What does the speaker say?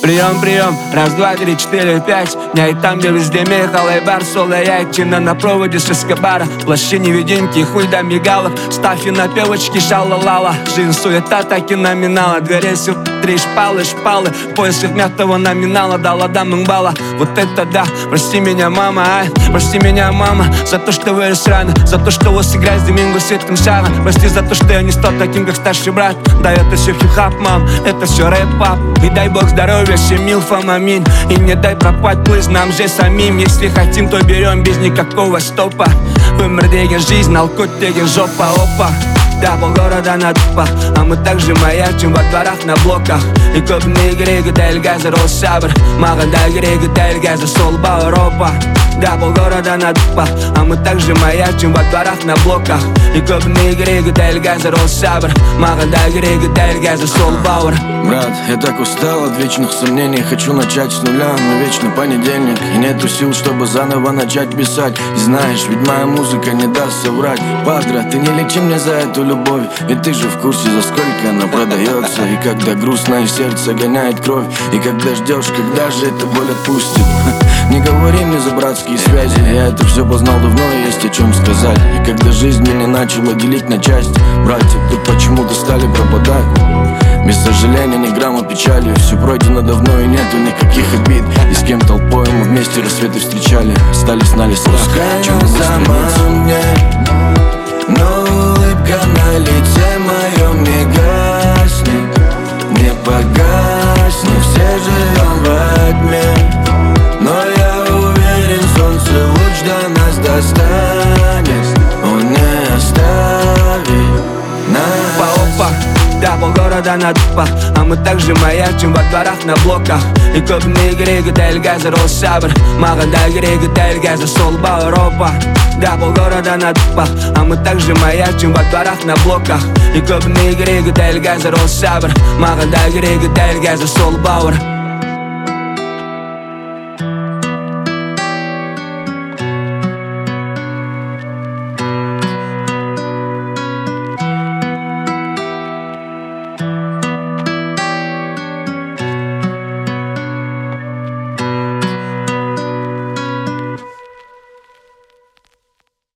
Прием, прием, раз, два, три, четыре, пять. Я и там, где везде Михал и бар, соло, яйчина на проводе с Эскобара. Плащи невидимки, хуй да мигалов. Ставь и напевочки, шалалала. Жизнь суета, так и номинала. Дверей три шпалы, шпалы. Поясов мятого номинала, дала дамам бала. Вот это да, прости меня, мама, ай. Прости меня, мама, за то, что вырос рано. За то, что вас играть с Доминго светлым шагом. Прости за то, что я не стал таким, как старший брат. Да, это все хип-хап, мам, это все рэп-пап. И дай бог здоровья всем милфам, аминь. И не дай пропать плыть нам же самим. Если хотим, то берем без никакого стопа. Вымер деген жизнь, алкоть деген жопа, опа. Да, полгорода на тупах, а мы также маячим во дворах на блоках. И көбіне керегі дәл қазір ол сабыр. Маған дәл керегі дәл қазір сол бауыр, опа. Да, полгорода на тупах, а мы также маячим во дворах на блоках. И көбіне керегі дәл қазір ол сабыр. Маған дәл керегі дәл қазір сол бауыр. Брат, я так устал от вечных сомнений. Хочу начать с нуля, но вечно понедельник. И нету сил, чтобы заново начать писать. И знаешь, ведь моя музыка не даст соврать. Падра, ты не лечи мне за эту любовь. И ты же в курсе, за сколько она продается. И когда грустно и сердце гоняет кровь. И когда ждешь, когда же эта боль отпустит. Не говори мне за братские связи. Я это все познал давно, и есть о чем сказать. И когда жизнь меня начала делить на части, братья тут почему-то стали пропадать. Без сожаления, ни грамма печали. Все пройдено давно и нету никаких обид. И с кем толпой мы вместе рассветы встречали. Остались на листах, чем за мне. Но улыбка на лице моем не гаснет, не погаснет. Все живем во тьме, но я уверен, солнце луч до нас достанет. Он не оставит нас. Опа, да, полгорода на тупах, а мы также маячим во дворах на блоках. И көбіне керегі дәл қазір ол сабыр. Маған дәл керегі дәл қазір сол бауыр, опа. Да, полгорода на тупах, а мы также маячим во дворах на блоках. И көбіне керегі дәл қазір ол сабыр. Маған дәл керегі дәл қазір сол бауыр.